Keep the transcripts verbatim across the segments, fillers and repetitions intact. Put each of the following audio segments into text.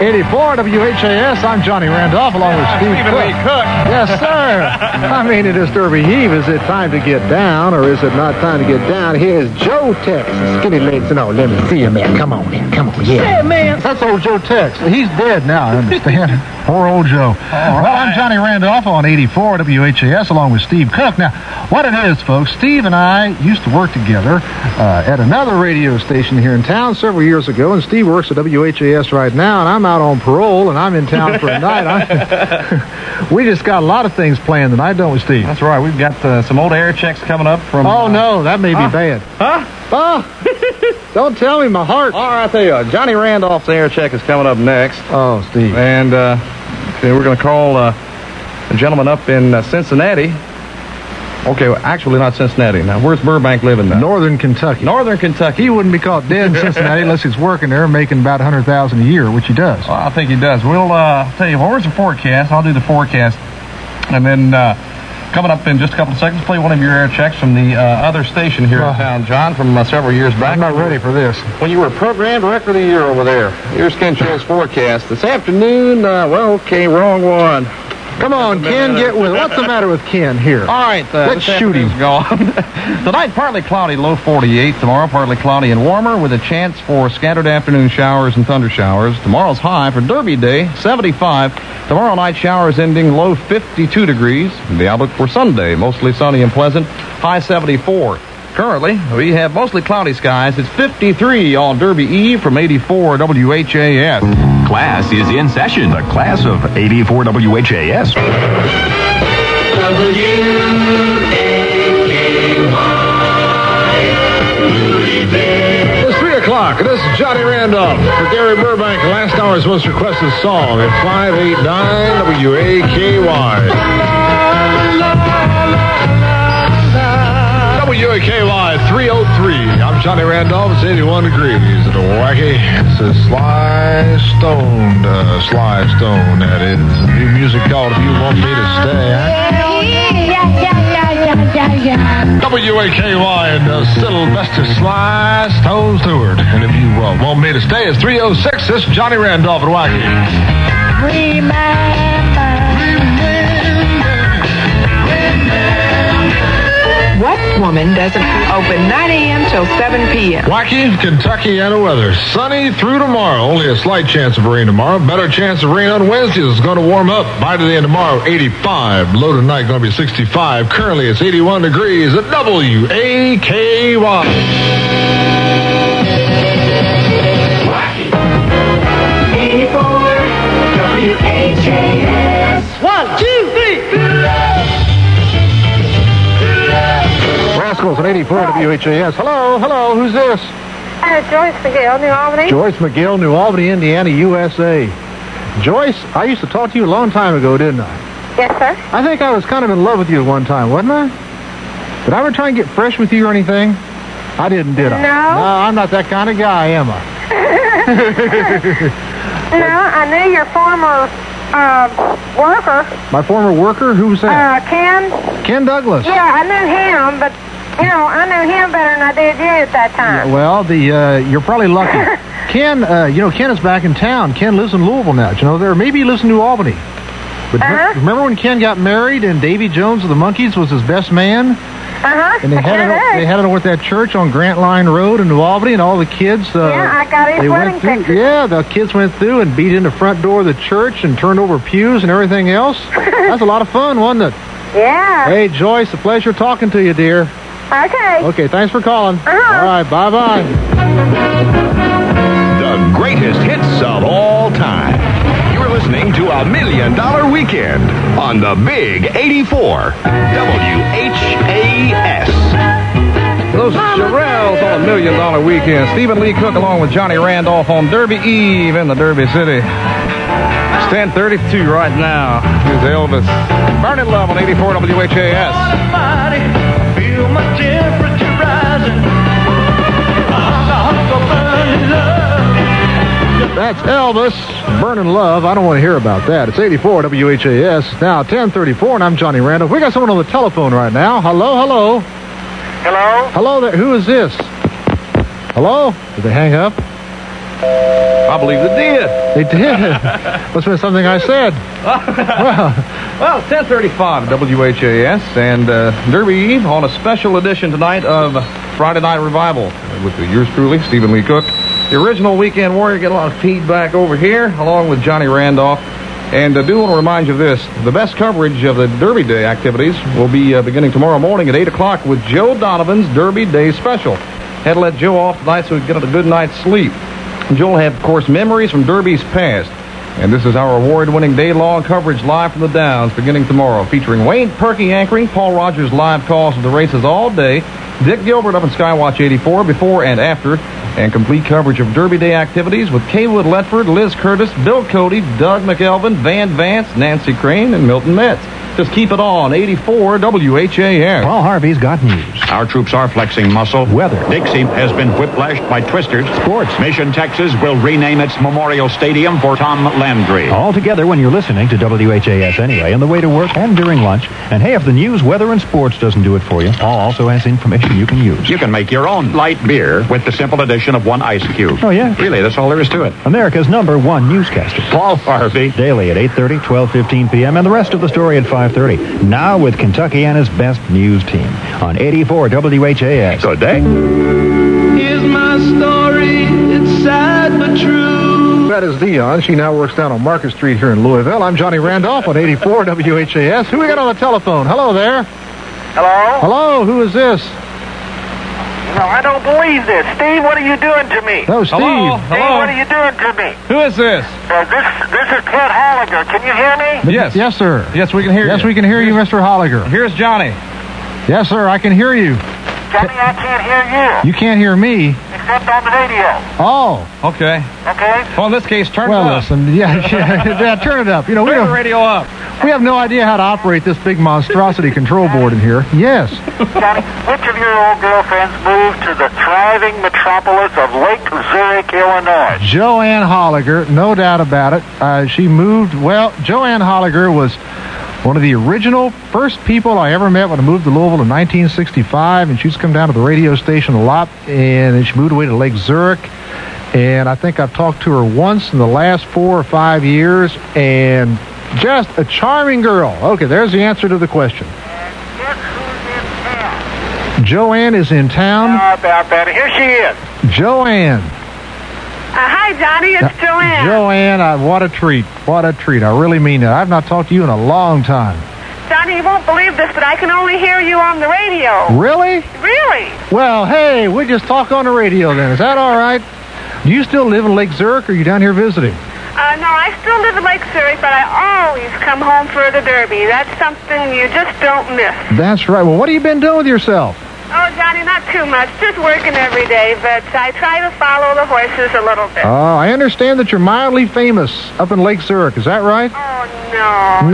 eighty-four W H A S. I'm Johnny Randolph along with Steve Stephen Cook. Lee Cook. Yes, sir. I mean, it is Derby Eve. Is it time to get down or is it not time to get down? Here's Joe Tex. Skinny legs and all. Let me see you, man. Come on, man. Come on. Yeah, Yeah, man. That's old Joe Tex. He's dead now, I understand. Poor old Joe. Well, I'm Johnny Randolph on eighty-four W H A S along with Steve Cook. Now, what it is, folks, Steve and I used to work together uh, at another radio station here in town several years ago, and Steve works at W H A S right now, and I'm out on parole, and I'm in town for a night. I, we just got a lot of things planned tonight, don't we, Steve? That's right. We've got uh, some old air checks coming up from... Oh, uh, no, that may be huh? bad. Huh? Oh, don't tell me my heart. All right, I tell you what, Johnny Randolph's air check is coming up next. Oh, Steve. And uh, okay, we're going to call uh, a gentleman up in uh, Cincinnati. Okay, well, actually not Cincinnati. Now, where's Burbank living now? Northern Kentucky. Northern Kentucky. He wouldn't be caught dead in Cincinnati unless he's working there making about one hundred thousand dollars a year, which he does. Well, I think he does. We'll uh, tell you, well, where's the forecast? I'll do the forecast. And then uh, coming up in just a couple of seconds, play one of your air checks from the uh, other station here in town, John, from uh, several years back. I'm not ready for this. When you were program director of the year over there. Here's Ken Show's forecast. This afternoon, uh, well, okay, wrong one. Come on, Ken, get with it. What's the matter with Ken here? All right, uh, let's this shoot him. afternoon's gone. Tonight, partly cloudy, low forty-eight. Tomorrow, partly cloudy and warmer with a chance for scattered afternoon showers and thunder showers. Tomorrow's high for Derby Day, seventy-five. Tomorrow night, showers ending low fifty-two degrees. The outlook for Sunday, mostly sunny and pleasant, high seventy-four. Currently, we have mostly cloudy skies. It's fifty-three on Derby Eve from eighty-four W H A S. Class is in session. The class of eighty-four W H A S. W A K Y. It's three o'clock, and this is Johnny Randolph for Gary Burbank. Last hour's most requested song at five eight nine W A K Y. W A K Y three oh three. I'm Johnny Randolph. It's eighty-one degrees at Wacky. It's a Sly Stone, uh, Sly Stone, that is. New music called If You Want Me to Stay. W A K Y and uh, Sylvester Sly Stone Stewart. And if you uh, want me to stay, it's three oh six. This is Johnny Randolph at Wacky. Remember. What woman doesn't open nine a.m. till seven p.m.? Wacky, Kentuckiana weather. Sunny through tomorrow. Only a slight chance of rain tomorrow. Better chance of rain on Wednesday. It's going to warm up. By today and tomorrow, eighty-five. Low tonight going to be sixty-five. Currently, it's eighty-one degrees at W A K Y. eighty-four W H A S. One, two, three. Rascals at eighty-four W H A S. Hello, hello, who's this? Uh, Joyce McGill, New Albany. Joyce McGill, New Albany, Indiana, U S A. Joyce, I used to talk to you a long time ago, didn't I? Yes, sir. I think I was kind of in love with you at one time, wasn't I? Did I ever try and get fresh with you or anything? I didn't, did I? No. No, I'm not that kind of guy, am I? No, I knew your former uh, worker. My former worker? Who was that? Uh, Ken. Ken Douglas. Yeah, I knew him, but, you know, I knew him better than I did you at that time. Yeah, well, the uh, you're probably lucky. Ken, uh, you know, Ken is back in town. Ken lives in Louisville now. Do you know there? Maybe he lives in New Albany. But Uh-huh. remember when Ken got married and Davy Jones of the Monkees was his best man? Uh-huh. And they I had sure it. did. They had it over at that church on Grant Line Road in New Albany, and all the kids. Uh, Yeah, I got his they wedding went through, pictures. Yeah, the kids went through and beat in the front door of the church and turned over pews and everything else. That's a lot of fun, wasn't it? Yeah. Hey, Joyce, a pleasure talking to you, dear. Okay. Okay, thanks for calling. Uh-huh. All right, bye bye. The greatest hits of all time. You're listening to a Million Dollar Weekend on the Big eighty-four W H A S. Those Shirelles on a Million Dollar Weekend. Stephen Lee Cook along with Johnny Randolph on Derby Eve in the Derby City. It's ten thirty-two right now. Here's Elvis. Burning Love on eighty-four W H A S. Feel my temperature rising. That's Elvis, Burning Love. I don't want to hear about that. It's eighty-four W H A S. Now, ten thirty-four, and I'm Johnny Randolph. We got someone on the telephone right now. Hello, hello. Hello? Hello there. Who is this? Hello? Did they hang up? I believe they did. They did. Must have been something I said. Well, Well, it's ten thirty-five at W H A S, and uh, Derby Eve on a special edition tonight of Friday Night Revival with the, yours truly, Stephen Lee Cook. The original Weekend Warrior, get a lot of feedback over here, along with Johnny Randolph. And I do want to remind you of this. The best coverage of the Derby Day activities will be uh, beginning tomorrow morning at eight o'clock with Joe Donovan's Derby Day Special. Had to let Joe off tonight so we could get a good night's sleep. And Joe will have, of course, memories from Derby's past. And this is our award-winning day-long coverage live from the Downs beginning tomorrow, featuring Wayne Perky anchoring, Paul Rogers live calls of the races all day, Dick Gilbert up in Skywatch eighty-four before and after, and complete coverage of Derby Day activities with Kaywood Letford, Liz Curtis, Bill Cody, Doug McElvin, Van Vance, Nancy Crane, and Milton Metz. Just keep it on, eighty-four W H A S. Paul Harvey's got news. Our troops are flexing muscle. Weather. Dixie has been whiplashed by twisters. Sports. Mission, Texas will rename its Memorial Stadium for Tom Landry. All together when you're listening to W H A S anyway, on the way to work and during lunch. And hey, if the news, weather, and sports doesn't do it for you, Paul also has information you can use. You can make your own light beer with the simple addition of one ice cube. Oh, yeah? Really, that's all there is to it. America's number one newscaster. Paul Harvey. Daily at eight thirty, twelve fifteen p.m. and the rest of the story at five thirty. Now with Kentuckiana's best news team on eighty-four W H A S. Good day. Here's my story. It's sad but true. that is Dion. She now works down on Market Street here in Louisville. I'm Johnny Randolph on eighty-four W H A S. Who we got on the telephone? Hello there. Hello? Hello, who is this? No, I don't believe this. Steve, what are you doing to me? No, Steve. Hello? Steve, Hello? what are you doing to me? Who is this? Uh, this this is Ted Holliger. Can you hear me? Yes. Yes, sir. Yes, we can hear you. Yes, we can hear you, Mister Holliger. Here's Johnny. Yes, sir, I can hear you. Johnny, I can't hear you. You can't hear me. Except on the radio. Oh. Okay. Okay? Well, in this case, turn Well, it up. listen, yeah, yeah, yeah, turn it up. You know, we Turn the don't, radio up. we have no idea how to operate this big monstrosity control board in here. Yes. Johnny, which of your old girlfriends moved to the thriving metropolis of Lake Zurich, Illinois? Joanne Holliger, no doubt about it. Uh, she moved, well, Joanne Holliger was one of the original first people I ever met when I moved to Louisville in nineteen sixty-five, and she used to come down to the radio station a lot, and then she moved away to Lake Zurich, and I think I've talked to her once in the last four or five years, and just a charming girl. Okay, there's the answer to the question. Guess who's in town? Joanne is in town. How about that? Here she is. Joanne. Uh, hi, Johnny. It's Joanne. Joanne, I, what a treat. What a treat. I really mean that. I've not talked to you in a long time. Johnny, you won't believe this, but I can only hear you on the radio. Really? Really? Well, hey, we just talk on the radio then. Is that all right? Do you still live in Lake Zurich, or are you down here visiting? Uh, no, I still live in Lake Zurich, but I always come home for the Derby. That's something you just don't miss. That's right. Well, what have you been doing with yourself? Oh, Johnny, not too much. Just working every day, but I try to follow the horses a little bit. Oh, I understand that you're mildly famous up in Lake Zurich. Is that right? Oh, no.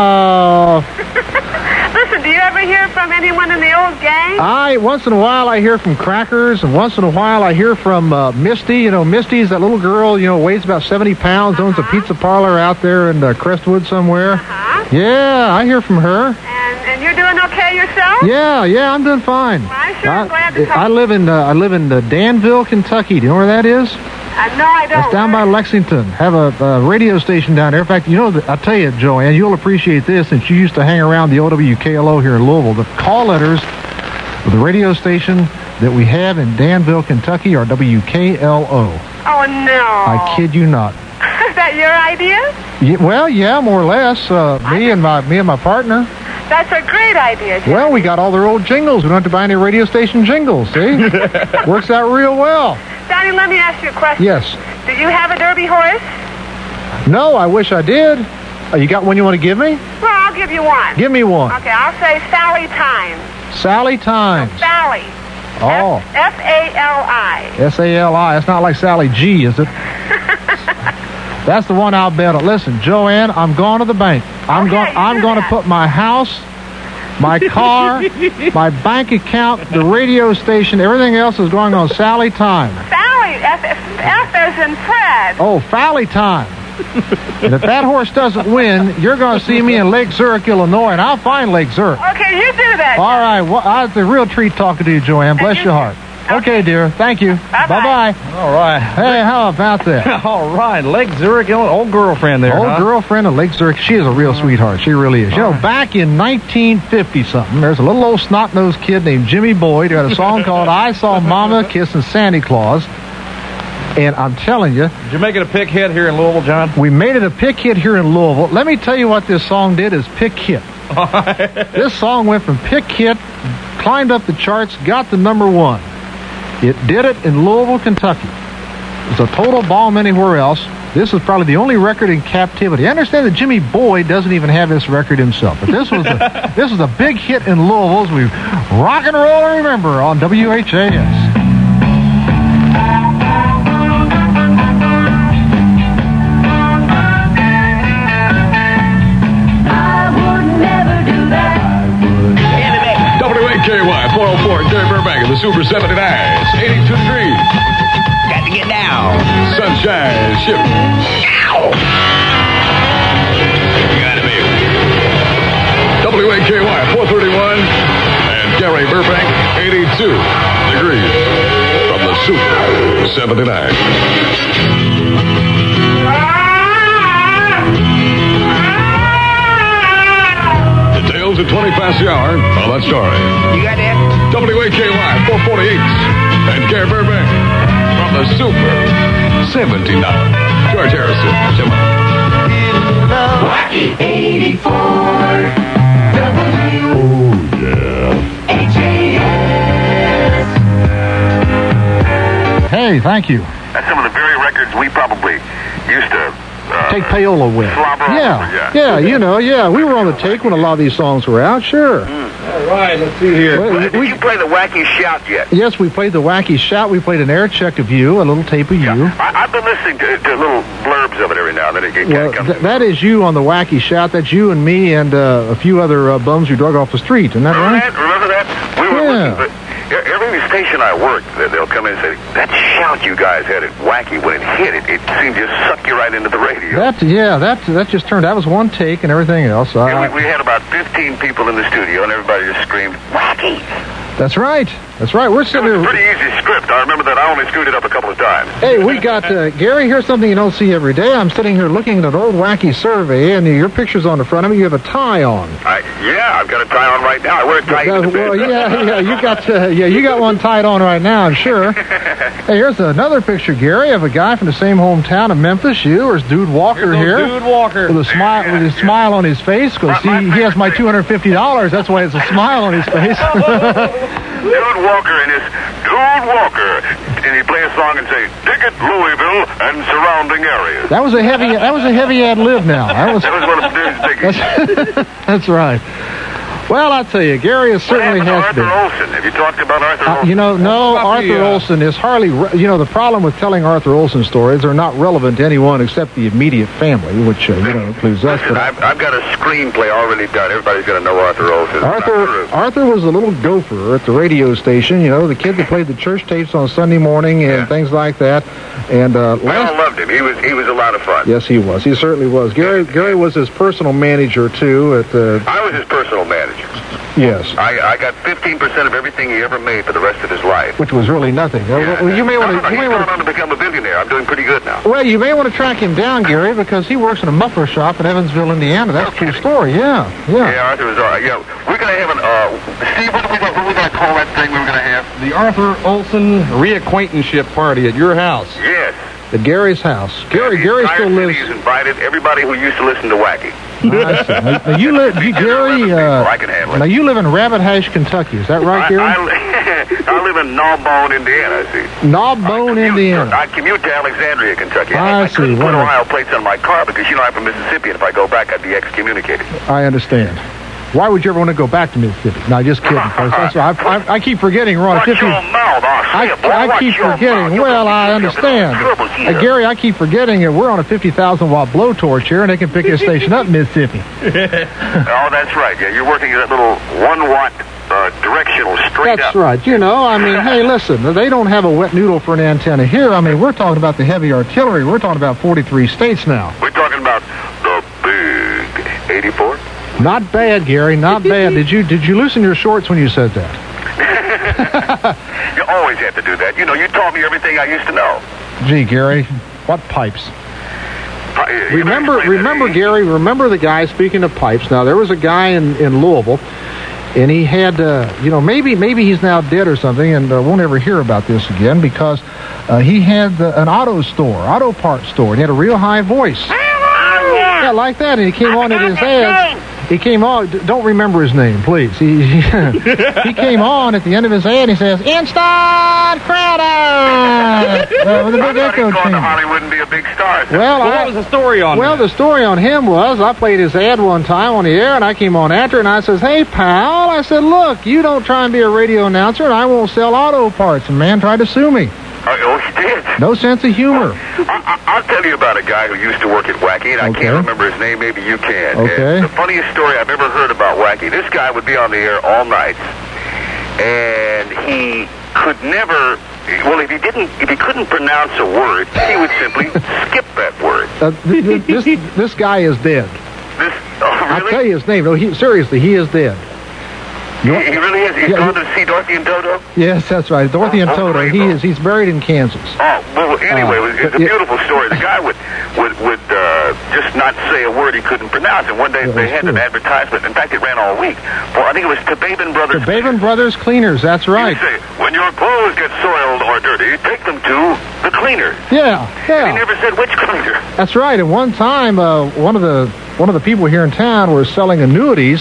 No. Listen, do you ever hear from anyone in the old gang? I, once in a while, I hear from Crackers, and once in a while, I hear from uh, Misty. You know, Misty's that little girl, you know, weighs about seventy pounds, owns a pizza parlor out there in uh, Crestwood somewhere. Uh-huh. Yeah, I hear from her. And, and you're doing okay yourself? Yeah, yeah, I'm doing fine. Well, I'm sure I'm glad to talk I live in uh, I live in uh, Danville, Kentucky. Do you know where that is? Uh, no, I don't. That's down by Lexington. Have a, a radio station down there. In fact, you know, the, I'll tell you, Joanne, you'll appreciate this since you used to hang around the O W K L O here in Louisville. The call letters of the radio station that we have in Danville, Kentucky are W K L O. Oh, no. I kid you not. Is that your idea? Yeah, well, yeah, more or less. Uh, me and my me and my partner. That's a great idea, Johnny. Well, we got all their old jingles. We don't have to buy any radio station jingles, see? Works out real well. Johnny, let me ask you a question. Yes. Do you have a Derby horse? No, I wish I did. Uh, you got one you want to give me? Well, I'll give you one. Give me one. Okay, I'll say Sally Times. Sally Times. Sally. Oh. F A L I. S A L I. That's not like Sally G, is it? That's the one I'll bet on. Listen, Joanne, I'm going to the bank. I'm Okay, going. you I'm do going to that. put my house, my car, my bank account, the radio station, everything else is going on Sally Time. Sally. F, F, F as in Fred. Oh, Fally Time. And if that horse doesn't win, you're going to see me in Lake Zurich, Illinois, and I'll find Lake Zurich. Okay, you do that. All right. Well, I, it's a real treat talking to you, Joanne. Bless you- your heart. Okay, dear. Thank you. Bye-bye. Bye-bye. All right. Hey, how about that? All right. Lake Zurich, Illinois. Old girlfriend there, Old huh? girlfriend of Lake Zurich. She is a real sweetheart. She really is. You know, back in nineteen fifty-something, there's a little old snot-nosed kid named Jimmy Boyd who had a song called I Saw Mama Kissing Santa Claus. And I'm telling you... Did you make it a pick hit here in Louisville, John? We made it a pick hit here in Louisville. Let me tell you what this song did is pick hit. This song went from pick hit, climbed up the charts, got to number one. It did it in Louisville, Kentucky. It's a total bomb anywhere else. This is probably the only record in captivity. I understand that Jimmy Boyd doesn't even have this record himself, but this was a, this was a big hit in Louisville as we rock and roll and remember on W H A S. K Y four oh four, Gary Burbank of the Super seventy-nines, eighty-two degrees. Got to get down. Sunshine Ship. Got it, baby. W A K Y four thirty-one and Gary Burbank, eighty-two degrees from the Super seventy-nine. At twenty past the hour, tell that story. You got that? W A K Y four forty-eight and Gary Burbank from the Super seventy-nine. George Harrison, come on. Wacky eighty-four W Oh, yeah. H A S. Hey, thank you. That's some of the very records we probably used to uh, Take payola with. slobber over, Yeah, yeah. yeah, you know, yeah. We were on the take when a lot of these songs were out, sure. All right, let's see here. Well, Did we- you play the Wacky Shout yet? Yes, we played the Wacky Shout. We played an air check of you, a little tape of you. I, I've been listening to, to little blurbs of it every now and then. It, it Well, kind of comes th- that is you on the Wacky Shout. That's you and me and uh, a few other uh, bums who drug off the street. Isn't that Remember right? that? Remember that? We were Yeah. listening, but e- every station I worked, they- they'll come in and say, that shout you guys had at Wacky, when it hit, it, it seemed to suck you right into the radio. That yeah, that that just turned. That was one take and everything else. I, And we, we had about fifteen people in the studio, and everybody just screamed, Wacky! that's right. That's right. We're It sitting was a here. pretty easy script. I remember that. I only screwed it up a couple of times. Hey, we got uh, Gary. Here's something you don't see every day. I'm sitting here looking at an old Wacky survey, and your picture's on the front of me. You have a tie on. I, yeah, I've got a tie on right now. I wear a tie Uh, in the bed. well, yeah, yeah, you got uh, yeah, you got one tied on right now, I'm sure. Hey, here's another picture, Gary, of a guy from the same hometown of Memphis. You, there's Dude Walker Here's here, old Dude Walker. with a smile, with his smile on his face, because My- he, my he has my favorite two hundred fifty dollars. That's why it's a smile on his face. Dude Walker and his Dude Walker, and he'd play a song and say, "Dig it, Louisville and surrounding areas." That was a heavy. That was a heavy ad lib. Now that was. That was one of the dude's biggies. That's, that's right. Well, I tell you, Gary has What certainly happened to has Arthur been. Olson? Have you talked about Arthur Uh, Olson? you know, no, About Arthur the, uh, Olson is hardly, re- you know, the problem with telling Arthur Olson stories, they're not relevant to anyone except the immediate family, which, uh, you know, includes us. Listen, But I've, I've got a screenplay already done. Everybody's going to know Arthur Olson. It's not Arthur, true. Arthur was a little gopher at the radio station, you know, the kid that played the church tapes on Sunday morning and Yeah. things like that. And uh, We all last, loved him. He was he was a lot of fun. yes, he was. He certainly was. Gary, Gary was his personal manager, too, at the, I was his personal manager. yes. I, I got fifteen percent of everything he ever made for the rest of his life. Which was really nothing. Uh, well, you may want No, no, to. You he's may want gone on to become a billionaire. I'm doing pretty good now. Well, you may want to track him down, Gary, because he works in a muffler shop in Evansville, Indiana. That's a true story. Yeah, yeah. Yeah, Arthur was all right. Yeah, we're going to have an, uh, Steve, what are we going what are we going to call that thing we were going to have? The Arthur Olson reacquaintanceship party at your house. Yes. At Gary's house. Gary, The Gary entire still lives. city has invited everybody who used to listen to Wacky. I see. Now, now you live, you, Gary. Uh, I can handle it. now you live in Rabbit Hash, Kentucky. Is that right, I, Gary? I, li- I live in Gnawbone, Indiana, see. Knobbone, I commute- Indiana. I commute to Alexandria, Kentucky. I I, I see. couldn't put Wonderful. Ohio plates on my car because, you know, I'm from Mississippi, and if I go back, I'd be excommunicated. I understand. Why would you ever want to go back to Mississippi? No, just kidding, folks. That's right. I, I, I keep forgetting we're on Watch fifty. your mouth, I'll say I, it, boy. I Watch keep your mouth. forgetting. You're Well, gonna I get yourself in understand. trouble here. Uh, Gary, I keep forgetting that we're on a fifty thousand watt blowtorch here, and they can pick this station up in Mississippi. Oh, that's right. Yeah, you're working that little one watt uh, directional straight That's up. right. You know, I mean, hey, listen, they don't have a wet noodle for an antenna here. I mean, we're talking about the heavy artillery. We're talking about forty-three states now. We're talking about the big eighty-four. Not bad, Gary. Not bad. Did you did you loosen your shorts when you said that? You always have to do that. You know, you taught me everything I used to know. Gee, Gary, what pipes? Uh, you Remember, better explain that to remember, me. Gary, remember the guy, speaking of pipes. Now, there was a guy in, in Louisville, and he had, uh, you know, maybe maybe he's now dead or something, and uh, won't ever hear about this again, because uh, he had uh, an auto store, auto parts store, and he had a real high voice. Yeah, like that, and he came on at his ads. He came on, d- don't remember his name, please. He, he, he came on at the end of his ad, and he says, Instant Credit! Uh, with a I big thought echo he'd gone to chamber. Hollywood and be a big star. Well, Well, I, what was the story on Well, that? the story on him was I played his ad one time on the air, and I came on after, and I says, "Hey, pal," I said, "look, you don't try and be a radio announcer, and I won't sell auto parts." And man tried to sue me. Uh, oh, he did. No sense of humor. I, I, I'll tell you about a guy who used to work at Wacky, and I Okay. can't remember his name. Maybe you can. Okay. And the funniest story I've ever heard about Wacky. This guy would be on the air all night, and he could never. Well, if he didn't, if he couldn't pronounce a word, he would simply skip that word. Uh, th- th- this this guy is dead. This. Oh, I'll really? tell you his name. No, he, seriously, he is dead. He, he really is. He's Yeah, gone he- to see Dorothy and Dodo. Yes, that's right. Dorothy and Oh, Toto. great, He though. is. He's buried in Kansas. Oh, well, anyway, Uh, it was, it's a but it- beautiful story. The guy would would, would uh, just not say a word he couldn't pronounce. And one day Yeah, they that's had true. an advertisement. In fact, it ran all week. Well, I think it was Tababin Brothers. The Baven Brothers Cleaners. That's He right. would say, when your clothes get soiled or dirty, take them to the cleaner. Yeah, He yeah. never said which cleaner. That's right. And one time, uh, one of the one of the people here in town was selling annuities.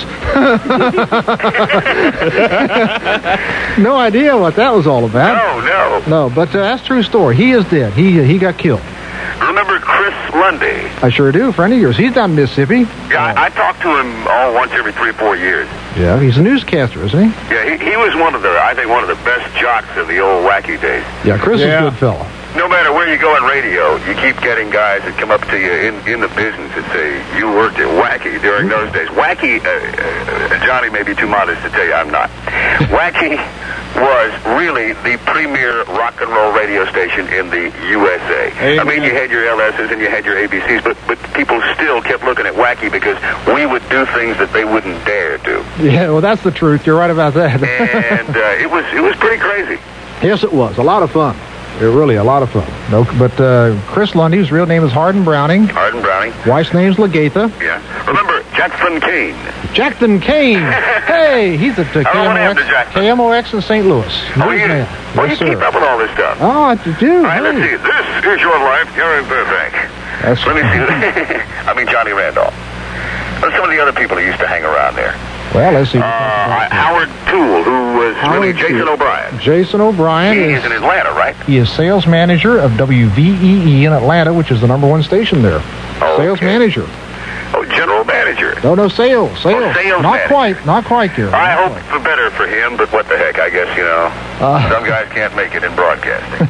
No idea what that was all about. No, no. No, but uh, that's a true story. He is dead. He he got killed. Remember Chris Lundy? I sure do. Friend of yours. He's down in Mississippi. Yeah, I, I talk to him oh, once every three, four years. Yeah, he's a newscaster, isn't he? Yeah, he, he was one of the, I think, one of the best jocks of the old Wacky days. Yeah, Chris Yeah. is a good fella. No matter where you go in radio, you keep getting guys that come up to you in, in the business and say, you worked at Wacky during those days. Wacky, uh, uh, Johnny may be too modest to tell you I'm not. Wacky was really the premier rock and roll radio station in the U S A. I mean, you had your L S's and you had your A B Cs, but, but people still kept looking at Wacky because we would do things that they wouldn't dare do. Yeah, well, that's the truth. You're right about that. And uh, it was it was pretty crazy. Yes, it was. A lot of fun. It really a lot of fun. No, but uh, Chris Lundy, his real name is Hardin Browning. Hardin Browning. Wife's name's Lagatha. Yeah. Remember, Jackson Kane. Jackson Kane. Hey, he's at uh, I don't know what happened to K M O X, Jackson. K M O X in Saint Louis. Oh, you, Newsman. well, Yes, you keep sir. up with all this stuff. Oh, I do. All right, let's Hey. see. This is your life, Gary Burbank. That's Let me see. I mean, Johnny Randolph. Well, some of the other people who used to hang around there. Well, let's see. Uh, Howard Toole, who was really Howard Jason Toole. O'Brien. Jason O'Brien He is is in Atlanta, right? he is sales manager of W V E E in Atlanta, which is the number one station there. Oh, Sales okay. manager. Oh, general manager. No, no, sales. Sales. Oh, sales not manager. quite. Not quite, Gary. I Not hope quite. for better for him, but what the heck, I guess, you know. Uh. Some guys can't make it in broadcasting.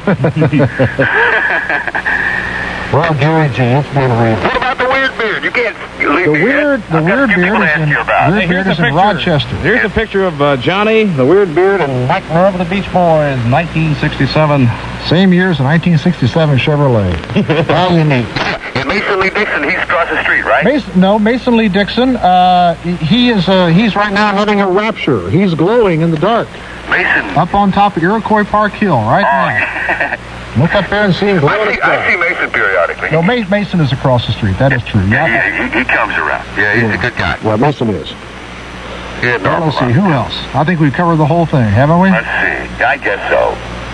Well, Gary J. It's been real. What about the weird beard? You can't you leave The me weird, yet. the I've got a weird few beard people to is ask in, you about. weird beard is in Rochester. Here's a picture of uh, Johnny, the Weird Beard, and Mike Love of the Beach Boys, nineteen sixty-seven. Same year as the nineteen sixty-seven Chevrolet. How unique. And Mason Lee Dixon, he's across the street, right? Mason, no, Mason Lee Dixon. Uh, he is. Uh, he's right now having a rapture. He's glowing in the dark. Mason. Up on top of Iroquois Park Hill, right Oh, now. Look up there and see him glowing I in see, the I dark. see Mason periodically. No, Ma- Mason is across the street. That is true. Yeah, Yeah. he, he, he comes around. Yeah, he's a good guy. Well, Mason is. Yeah, Well, normal. let's see. Who else? I think we've covered the whole thing, haven't we? Let's see. I guess so.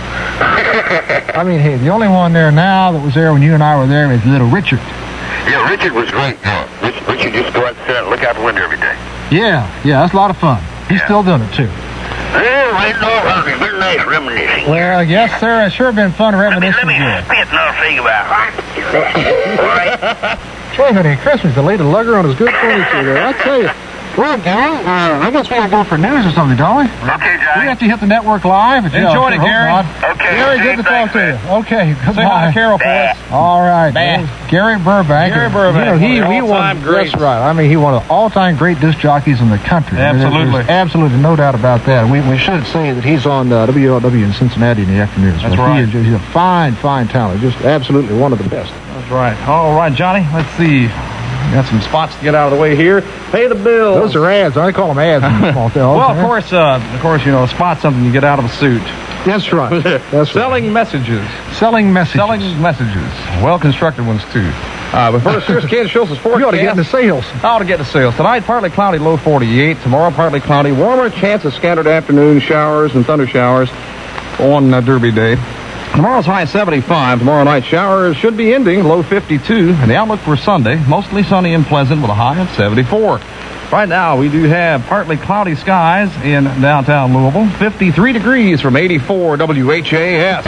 I mean, hey, the only one there now that was there when you and I were there is little Richard. Yeah, Richard was great. Yeah. Rich, Richard used to go out there and look out the window every day. Yeah, yeah, that's a lot of fun. He's Yeah. still doing it too. Well, I know how it's been nice reminiscing. Well, yes, sir. It's sure been fun Let me, reminiscing let me here. spit and think about it. All right. Boy, honey, Christmas, the lady lugger on his good furniture there. I tell you. Well, Gary, uh, I guess we gotta go for news or something, don't we? Okay, We Johnny. have to hit the network live. But, yeah, Enjoyed I it, hope Gary. not. Okay, Gary, Steve, good to talk thanks, to man. you. Okay, goodbye. Say hi to Carol for us. All right. Bah. Well, Gary Burbank. Gary Burbank, You know, he, one of the he all-time won, greats. That's right. I mean, he one of the all-time great disc jockeys in the country. There's- Absolutely. There's absolutely no doubt about that. We, we should say that he's on uh, W L W in Cincinnati in the afternoons. That's But right. He is, he's a fine, fine talent. Just absolutely one of the best. That's right. All right, Johnny, let's see. Got some spots to get out of the way here. Pay the bills. Those are ads. I call them ads. in small town. Well, of course, uh, of course, you know, a spot's something you get out of a suit. That's right. That's Selling right. messages. Selling messages. Selling messages. Well-constructed ones, too. Uh, but first, here's Kansas Show's forecast. You ought to get into sales. I ought to get to sales. Tonight, partly cloudy, low forty-eight. Tomorrow, partly cloudy, warmer, chance of scattered afternoon showers and thunder showers on uh, Derby Day. Tomorrow's high seventy-five. Tomorrow night, showers should be ending, low fifty-two. And the outlook for Sunday, mostly sunny and pleasant with a high of seventy-four. Right now, we do have partly cloudy skies in downtown Louisville. fifty-three degrees from eighty-four W H A S.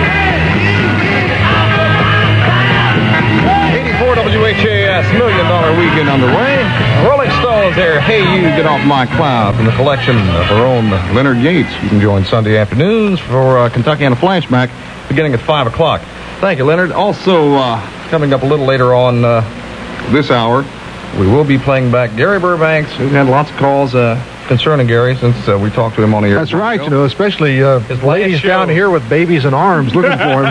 eighty-four W H A S, Million Dollar Weekend underway. Rolling Stones there, Hey You, Get Off My Cloud, from the collection of our own Leonard Yates. You can join Sunday afternoons for uh, Kentucky on a Flashback, beginning at five o'clock. Thank you, Leonard. Also, uh, coming up a little later on uh, this hour, we will be playing back Gary Burbanks. We've had lots of calls uh, concerning Gary since uh, we talked to him on the air. That's right, you know, especially uh, His ladies last show. down here with babies in arms looking for him.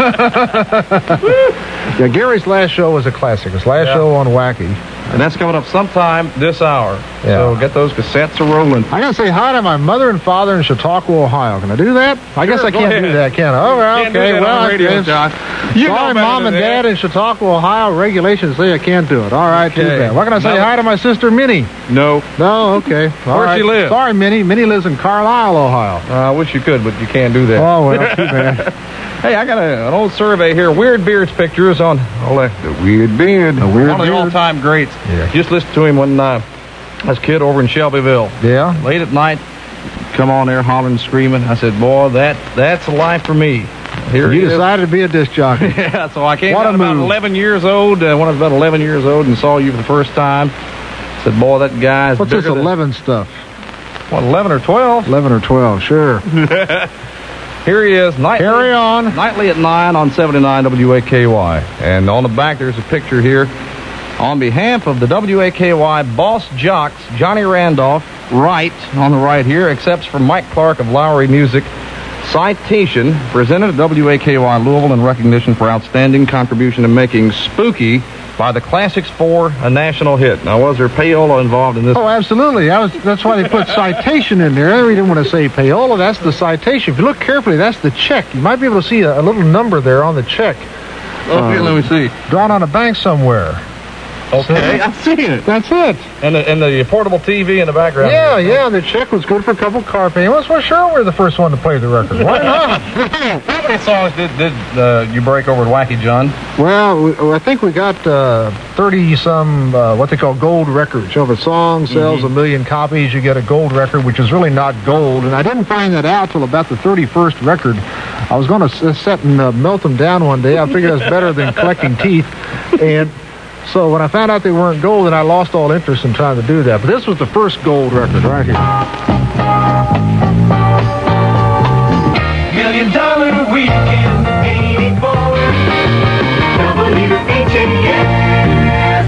Yeah, Gary's last show was a classic. His last Yeah. show on Wacky. And that's coming up sometime this hour. Yeah. So get those cassettes a rolling. I gotta say hi to my mother and father in Chautauqua, Ohio. Can I do that? I guess Sure, I go can't ahead. do that, can I? Oh, well, Can't do okay. that well, on the radio, it's- John. You know Sorry, better Mom and than that. Dad in Chautauqua, Ohio. Regulations say I can't do it. All right, too Okay. bad. What can I say? No. Hi to my sister, Minnie. No. No, okay. All Where right. she live? Sorry, Minnie. Minnie lives in Carlisle, Ohio. Uh, I wish you could, but you can't do that. Oh, well, too bad. Hey, I got a, an old survey here. Weird Beard's pictures on all the, the Weird Beard. The Weird One of the Beard. all-time greats. Yeah. Just listened to him when uh, I was a kid over in Shelbyville. Yeah? Late at night, come on there hollering and screaming. I said, boy, that that's a life for me. Here You he is. decided to be a disc jockey. Yeah, so I came What a out about move. eleven years old, uh, when I was about eleven years old and saw you for the first time. Said, boy, that guy's What's bigger this than- eleven stuff? What, eleven or twelve? eleven or twelve, sure. Here he is, nightly, Carry on. nightly at nine on seventy-nine W A K Y. And on the back, there's a picture here. On behalf of the W A K Y boss jocks, Johnny Randolph, right on the right here, accepts from Mike Clark of Lowry Music, citation presented at W A K Y Louisville in recognition for outstanding contribution in making Spooky by the Classics four a national hit. Now, was there payola involved in this? Oh, absolutely. I was, that's why they put citation in there. We didn't want to say payola. That's the citation. If you look carefully, that's the check. You might be able to see a, a little number there on the check. Okay, let me see. Drawn on a bank somewhere. Okay, I see it. That's it. And the, and the portable T V in the background. Yeah, yeah, the check was good for a couple car payments. Well, sure, we're the first one to play the record. Why not? How many songs did, did uh, you break over at Wacky John? Well, we, I think we got uh, thirty-some, uh, what they call gold records. So if a song sells a million copies, you get a gold record, which is really not gold. And I didn't find that out till about the thirty-first record. I was going to sit and uh, melt them down one day. I figured that's better than collecting teeth. And so when I found out they weren't gold, then I lost all interest in trying to do that. But this was the first gold record right here. Million Dollar Weekend, eighty-four. W H A S.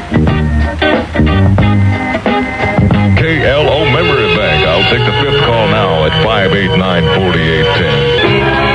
K L O Memory Bank. I'll take the fifth call now at five eight nine, four eight one zero.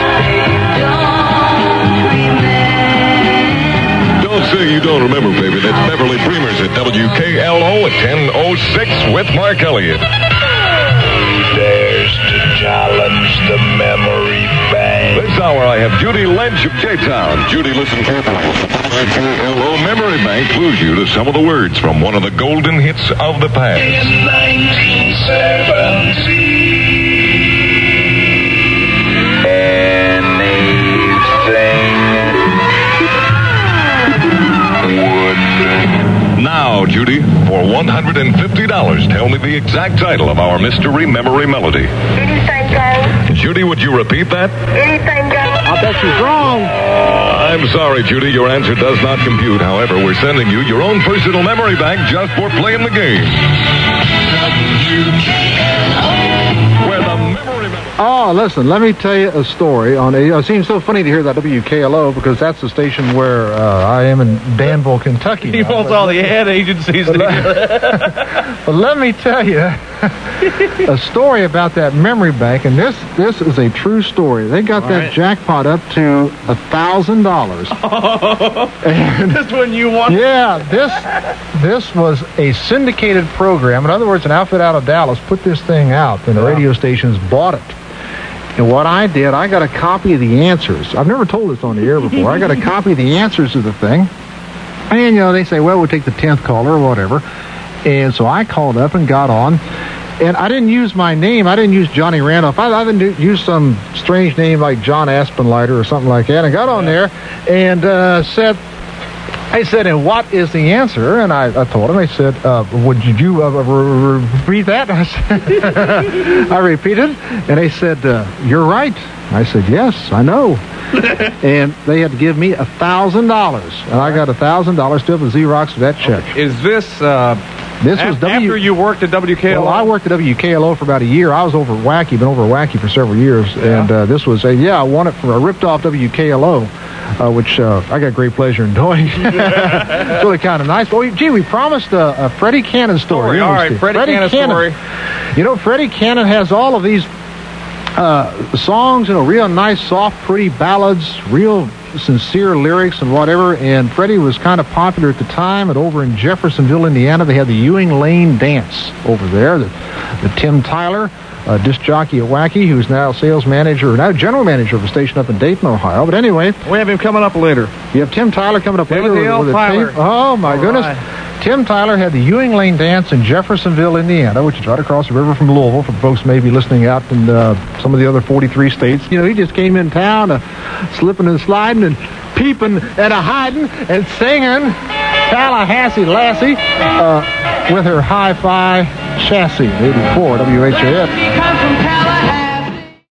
Don't say you don't remember, baby. That's Beverly Dreamers at W K L O at ten oh six with Mark Elliott. Dares to challenge the memory bank. This hour I have Judy Lynch of J-Town. Judy, listen carefully. The K L O Memory Bank clues you to some of the words from one of the golden hits of the past. In nineteen seventy, Now, Judy, for one hundred fifty dollars, tell me the exact title of our mystery memory melody. Anything goes. Judy, would you repeat that? Anything goes. I bet she's wrong. I'm sorry, Judy, your answer does not compute. However, we're sending you your own personal memory bank just for playing the game. Where the memory melody... Oh, listen, let me tell you a story. On a, it seems so funny to hear that W K L O because that's the station where uh, I am in Danville, Kentucky. He now. wants But- all the ad agencies but, together. but let me tell you a story about that memory bank, and this this is a true story. They got All that right. jackpot up to a thousand dollars. This one you want? Yeah, this this was a syndicated program. In other words, an outfit out of Dallas put this thing out, and the radio stations bought it. And what I did, I got a copy of the answers. I've never told this on the air before. I got a copy of the answers to the thing. And, you know, they say, well, we'll take the tenth caller or whatever. And so I called up and got on. And I didn't use my name. I didn't use Johnny Randolph. I, I didn't do, use some strange name like John Aspenlighter or something like that. And I got on there and uh, said, I said, and what is the answer? And I, I told him, I said, uh, would you uh, re- re- repeat that? I, said, I repeated, and they said, uh, you're right. I said, yes, I know. And they had to give me a thousand dollars. And I got a thousand dollars, still the Xerox of that check. Okay. Is this... Uh This was After W. you worked at W K L O? Well, I worked at W K L O for about a year. I was over at Wacky, been over at Wacky for several years, Yeah. and uh, this was a yeah. I won it from I ripped off W K L O, uh, which uh, I got great pleasure in doing. It's really kind of nice. Well, we, gee, we promised a, a Freddie Cannon story. Story. All right, Freddie, Freddie Cannon, Cannon story. You know, Freddie Cannon has all of these uh, songs, you know, real nice, soft, pretty ballads, real sincere lyrics and whatever, and Freddie was kind of popular at the time. And over in Jeffersonville, Indiana, they had the Ewing Lane Dance over there. The, the Tim Tyler, uh, disc jockey at Wacky, who's now sales manager, or now general manager of a station up in Dayton, Ohio. But anyway, we have him coming up later. You have Tim Tyler coming up Timothy later. L. with a Tyler. tape. Oh my All goodness. right. Tim Tyler had the Ewing Lane Dance in Jeffersonville, Indiana, which is right across the river from Louisville, for folks maybe listening out in uh, some of the other forty-three states. You know, he just came in town uh, slipping and sliding and peeping and a hiding and singing Tallahassee Lassie uh, with her hi-fi chassis, eighty-four W H A S.